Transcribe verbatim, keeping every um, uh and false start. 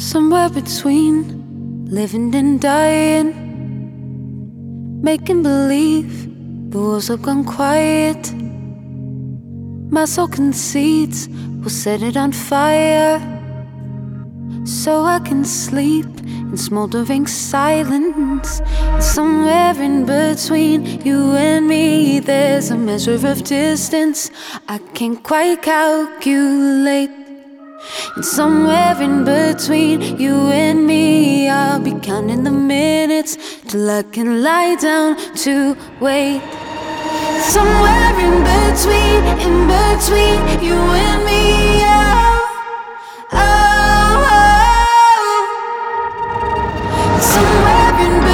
Somewhere between living and dying, making believe the walls have gone quiet. My soul concedes, we'll set it on fire, so I can sleep in smoldering silence. And somewhere in between you and me, there's a measure of distance I can't quite calculate. And somewhere in between you and me, I'll be counting the minutes till I can lie down to wait. Somewhere in between, in between you and me, I'll